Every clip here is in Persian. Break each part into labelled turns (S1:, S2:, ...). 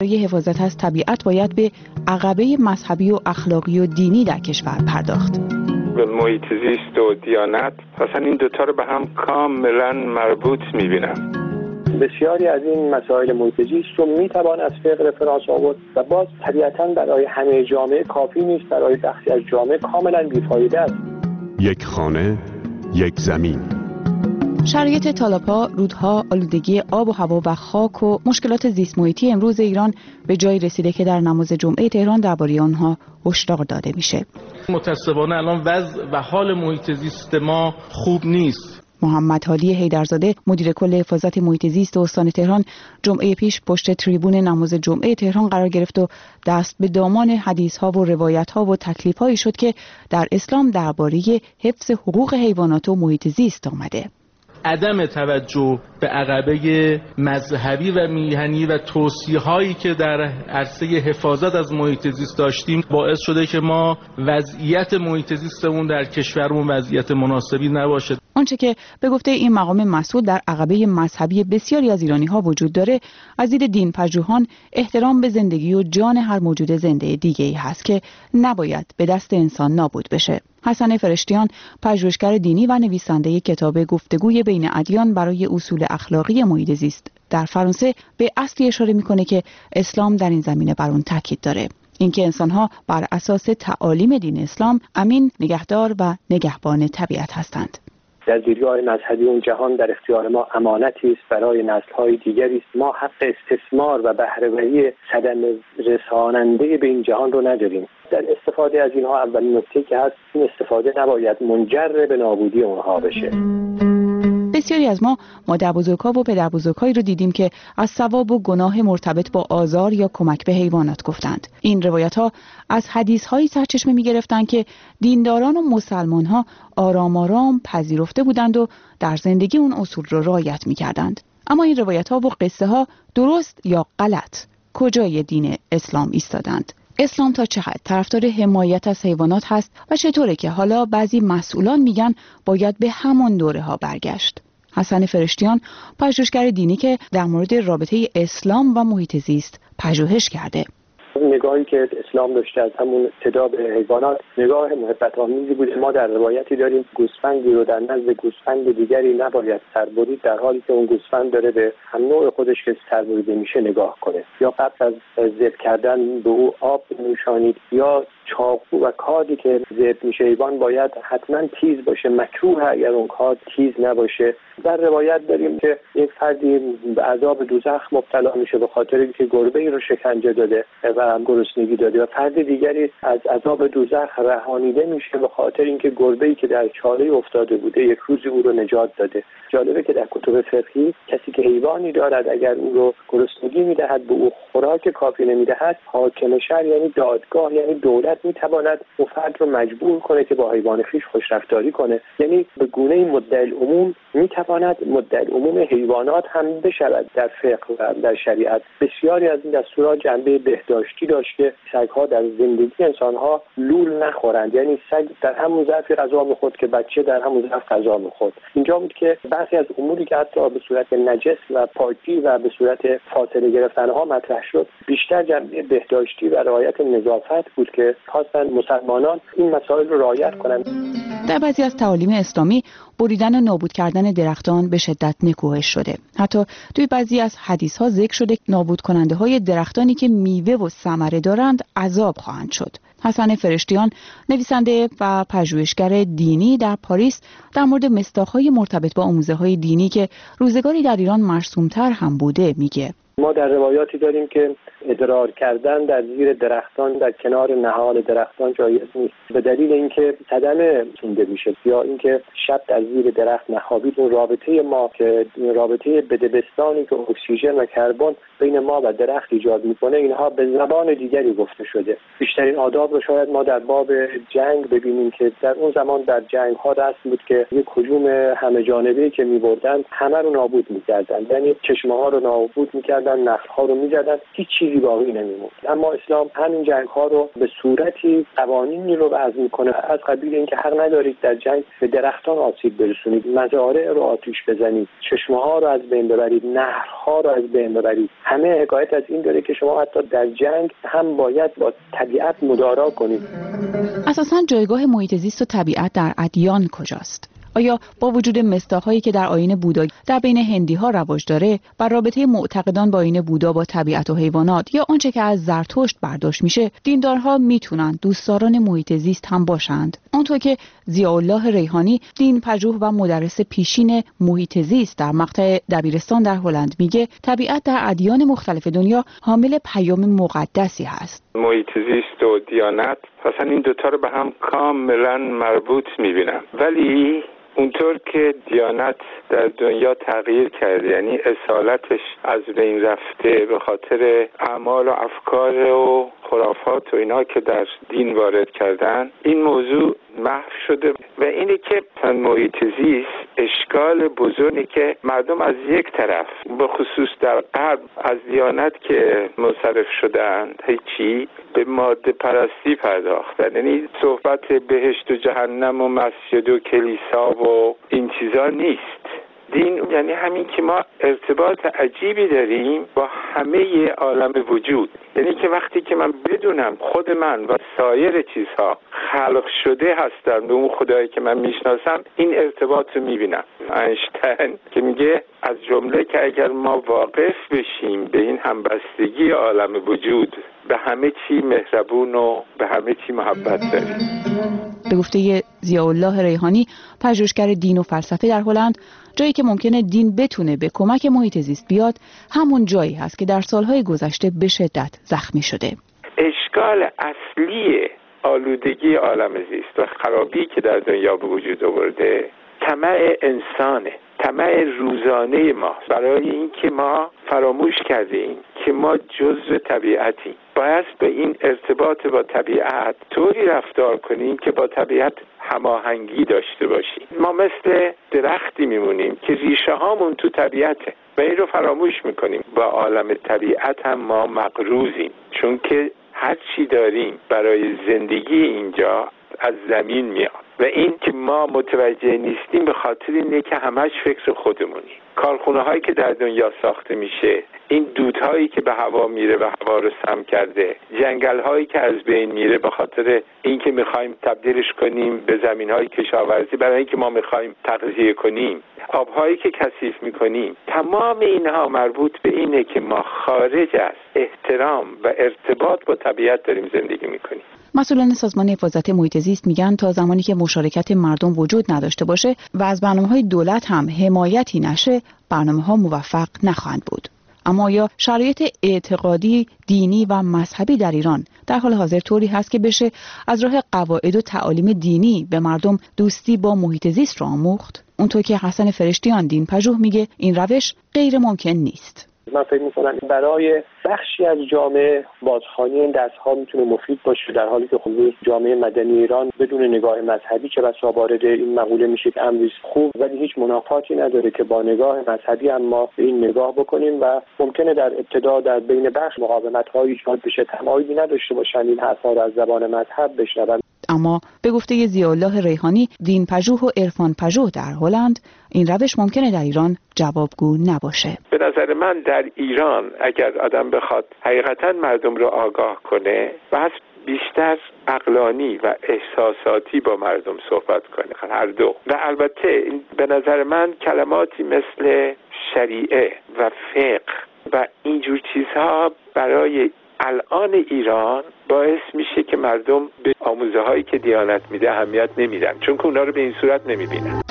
S1: برای حفاظت از طبیعت باید به عقبه مذهبی و اخلاقی و دینی در کشور پرداخت.
S2: به محیط زیست و دیانت اصلا این دوتا رو به هم کاملا مربوط می‌بینم.
S3: بسیاری از این مسائل محیط زیست رو میتوان از فقه رفرانس آورد و باز طبیعتاً برای همه جامعه کافی نیست، برای بخشی از جامعه کاملا بیفایده است.
S4: یک خانه، یک زمین.
S1: شرایط تالاب‌ها، رودها، آلودگی آب و هوا و خاک و مشکلات زیست محیطی امروز ایران به جایی رسیده که در نماز جمعه تهران درباره آنها هشدار داده میشه.
S5: متأسفانه الان وضع و حال محیط زیست ما خوب نیست.
S1: محمد هادی حیدرزاده مدیر کل حفاظت محیط زیست استان تهران جمعه پیش پشت تریبون نماز جمعه تهران قرار گرفت و دست به دامان حدیث‌ها و روایت‌ها و تکلیف‌هایی شد که در اسلام درباره حفظ حقوق حیوانات و محیط زیست آمده.
S5: عدم توجه به عقبه مذهبی و میهنی و توصیه‌هایی که در عرصه حفاظت از محیط زیست داشتیم باعث شده که ما وضعیت محیط زیستمون در کشورمون وضعیت مناسبی نباشه.
S1: آنچه که به گفته این مقام مسئول در عقبه مذهبی بسیاری از ایرانی‌ها وجود داره، از دید دین پژوهان احترام به زندگی و جان هر موجود زنده دیگه‌ای هست که نباید به دست انسان نابود بشه. حسن فرشتیان پژوهشگر دینی و نویسنده کتاب گفتگوی بین ادیان برای اصول اخلاقی محیط زیست در فرانسه به اصلی اشاره میکنه که اسلام در این زمینه بر اون تاکید داره، اینکه انسان‌ها بر اساس تعالیم دین اسلام امین، نگهدار و نگهبان طبیعت هستند.
S3: در دیدگاه مذهبی اون جهان در اختیار ما امانتی است برای نسل‌های دیگری است. ما حق استثمار و بهره‌وری صدمه رساننده به این جهان رو نداریم. در استفاده از اینها اولین نکته که هست، این استفاده نباید منجر به نابودی اونها بشه.
S1: بسیاری از ما مادربزرگ‌ها و پدربزرگ‌هایی رو دیدیم که از ثواب و گناه مرتبط با آزار یا کمک به حیوانات گفتند. این روایت‌ها از حدیث‌هایی سرچشمه می‌گرفتند که دینداران و مسلمان‌ها آرام آرام پذیرفته بودند و در زندگی اون اصول رو رعایت می‌کردند. اما این روایت‌ها و قصه‌ها درست یا غلط کجای دین اسلام ایستادند؟ اسلام تا چه حد طرفدار حمایت از حیوانات هست و چطوره که حالا بعضی مسئولان میگن باید به همان دوره‌ها برگشت؟ حسن فرشتیان پژوهشگر دینی که در مورد رابطه اسلام و محیط زیست پژوهش کرده.
S3: نگاهی که اسلام داشته از همون ابتدا به حیوانات نگاه محبت آمیزی بوده. ما در روایتی داریم گوسفندی رو در نزد گوسفند دیگری نباید سر برید، در حالی که اون گوسفند داره به هم نوع خودش که سر بریده میشه نگاه کنه. یا قبل از ذبح کردن به او آب نوشانید، یا چاقو و کادی که ذبح میشه حیوان باید حتما تیز باشه، مکروه اگر اون کاد تیز نباشه. در روایت داریم که یک فردی به عذاب دوزخ مبتلا میشه به خاطر اینکه گربه‌ای رو شکنجه داده و گرسنگی داده، و فرد دیگری از عذاب دوزخ رهانیده میشه به خاطر اینکه گربه‌ای که در چاله افتاده بوده یک روزی او رو نجات داده. جالبه که در کتب فقهی کسی که حیوانی دارد اگر او رو گرسنگی میدهد به او خوراک کافی نمیدهد، حاکم شهر یعنی دادگاه یعنی دولت میتواند اون فرد رو مجبور کنه که با حیوان خویش خوش رفتاری کنه. یعنی به گونه مدعی العموم میتواند مدعی العموم حیوانات هم بشود. در فقه و در شریعت بسیاری از این دستورات جنبه بهداشتی داشت که سگ‌ها در زندگی انسان‌ها لول نخورند، یعنی سگ در همون ظرف غذا می‌خورد که بچه در همون ظرف غذا می‌خورد. اینجا بود که برخی از اموری که حتی به صورت نجس و پاکی و به صورت فاصله گرفتن‌ها مطرح شد بیشتر جنبه بهداشتی و رعایت نظافت بود که خواستن مسلمانان این مسائل رو رعایت کنند.
S1: در بعضی از تعالیم اسلامی بریدن و نابود کردن درختان به شدت نکوهش شده. حتی توی بعضی از حدیث‌ها ذکر شده نابود کننده‌های درختانی که میوه و ثمره دارند عذاب خواهند شد. حسن فرشتیان نویسنده و پژوهشگر دینی در پاریس در مورد مصداق‌های مرتبط با آموزه‌های دینی که روزگاری در ایران مرسوم‌تر هم بوده میگه.
S3: ما در روایاتی داریم که ادرار کردن در زیر درختان در کنار نهال درختان جایز نیست به دلیل اینکه صدمه سونده میشه، یا اینکه شب در زیر درخت نخوابید. اون رابطه ما که رابطه بدبستانی که اکسیژن و کربن بین ما و درخت ایجاد میکنه، اینها به زبان دیگری گفته شده. بیشترین آداب رو شاید ما در باب جنگ ببینیم که در اون زمان در جنگ ها دست بود که یک هجوم همه جانبه‌ای که می‌بردن همه رو نابود می‌کردن، یعنی چشمه ها رو نابود می‌کردن می‌آوردن، نخل‌ها رو می‌زدن، هیچ چیزی باقی نمی‌موند. اما اسلام همین جنگ‌ها رو به صورتی قوانینی رو وضع می‌کنه از قبیل اینکه حق ندارید در جنگ به درختان آسیب برسونید، مزارع رو آتش بزنید، چشمه‌ها رو از بین ببرید، نهرها رو از بین ببرید. همه حکایت از این داره که شما حتی در جنگ هم باید با طبیعت مدارا کنید.
S1: اساساً جایگاه محیط زیست و طبیعت در ادیان کجاست؟ آیا با وجود مصداق‌هایی که در آیین بودا در بین هندی‌ها رواج داره، بر رابطه معتقدان با آیین بودا با طبیعت و حیوانات یا آنچه که از زرتشت برداشت میشه، دیندارها میتونن دوستداران محیط زیست هم باشند؟ اونطور که ضیاءالله ریحانی، دین پژوه و مدرس پیشین محیط زیست در مقطع دبیرستان در هلند میگه، طبیعت در ادیان مختلف دنیا حامل پیام مقدسی هست.
S2: محیط زیست و دیانت اصلا این دوتا رو به هم کاملا مربوط میبینم، ولی اونطور که دیانت در دنیا تغییر کرده، یعنی اصالتش از بین رفته به خاطر اعمال و افکار و خرافات و اینا که در دین وارد کردن، این موضوع محو شده. و اینه که محیط زیست اشکال بزرگی که مردم از یک طرف به خصوص در غرب از دیانت که منصرف شدن هیچی به ماده پرستی پرداختن، یعنی صحبت بهشت و جهنم و مسجد و کلیسا و این چیزا نیست. دین یعنی همین که ما ارتباط عجیبی داریم با همه عالم وجود، یعنی که وقتی که من بدونم خود من و سایر چیزها خلق شده هستن به اون خدایی که من میشناسم، این ارتباط رو میبینم. اینشتین که میگه از جمله که اگر ما واقف بشیم به این همبستگی عالم وجود، به همه چی مهربون و به همه چی محبت داریم.
S1: به گفته ضیاءالله ریحانی، پژوهشگر دین و فلسفه در هلند، جایی که ممکنه دین بتونه به کمک محیط زیست بیاد، همون جایی هست که در سالهای گذشته به شدت زخمی شده.
S2: اشکال اصلی آلودگی عالم زیست و خرابی که در دنیا به وجود آورده، طمع انسانه، طمع روزانه ما، برای اینکه ما فراموش کردیم که ما جزء طبیعتیم. باید به این ارتباط با طبیعت طوری رفتار کنیم که با طبیعت هماهنگی داشته باشیم. ما مثل درختی میمونیم که ریشه هامون تو طبیعته و این رو فراموش میکنیم. با عالم طبیعت هم ما مقروضیم، چون که هر چی داریم برای زندگی اینجا از زمین میاد و این که ما متوجه نیستیم به خاطر اینه که همش فکر خودمونی. کارخونه هایی که در دنیا ساخته میشه، این دودهایی که به هوا میره و هوا رو سم کرده، جنگل هایی که از بین میره به خاطر اینکه میخوایم تبدیلش کنیم به زمین های کشاورزی برای اینکه ما میخوایم تغذیه کنیم، آبهایی که کثیف میکنیم، تمام اینها مربوط به اینه که ما خارج از احترام و ارتباط با طبیعت داریم زندگی میکنیم.
S1: مسئولان سازمان حفاظت محیط زیست میگن تا زمانی که مشارکت مردم وجود نداشته باشه و از برنامه‌های دولت هم حمایتی نشه، برنامه‌ها موفق نخواهند بود. اما آیا شرایط اعتقادی، دینی و مذهبی در ایران در حال حاضر طوری هست که بشه از راه قواعد و تعالیم دینی به مردم دوستی با محیط زیست را آموخت؟ اونطور که حسن فرشتیان، دین پژوه، میگه این روش غیر ممکن نیست.
S3: من فکر می‌کنم برای بخشی از جامعه بازخوانی این دست‌ها میتونه مفید باشه، در حالی که خب جامعه مدنی ایران بدون نگاه مذهبی چه بسا وارد این مقوله میشه که امری خوب، ولی هیچ منافاتی نداره که با نگاه مذهبی هم ما به این نگاه بکنیم و ممکنه در ابتدا در بین بخش مقاومت‌های ایجاد بشه، تمایلی نداشته باشن این حرفا رو از زبان مذهب بشنون.
S1: اما به گفته ضیاءالله ریحانی، دین پژوه و عرفان پژوه در هلند، این روش ممکنه در ایران جوابگو نباشه.
S2: به نظر من در ایران اگر آدم بخواد حقیقتا مردم رو آگاه کنه، بس بیشتر عقلانی و احساساتی با مردم صحبت کنه، هر دو. و البته به نظر من کلماتی مثل شریعه و فقه و اینجور چیزها برای الان ایران باعث میشه که مردم به آموزه هایی که دیانت میده اهمیت نمیدن، چون که اونا رو به این صورت نمیبینن.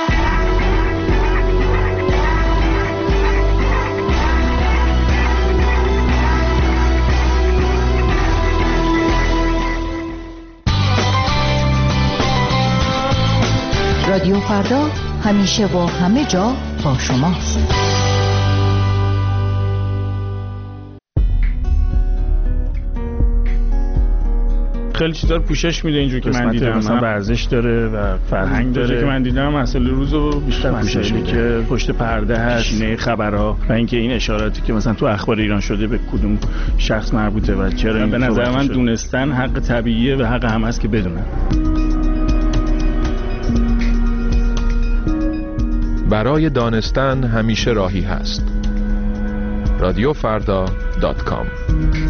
S6: رادیو فردا همیشه و همه جا با شماست.
S7: خیلی چیزا رو پوشش میده. اینجوری که من دیدم
S8: مثلا ورزش داره و فرهنگ داره
S7: که من دیدم مسائل روزو بیشتر پوشش میده
S8: که پشت پرده هست، شینه خبرها و اینکه این اشاراتی که مثلا تو اخبار ایران شده به کدوم شخص مربوطه و چرا.
S7: به نظر من دونستن حق طبیعیه و حق هم است که بدونن.
S9: برای دانستن همیشه راهی هست. رادیوفردا.com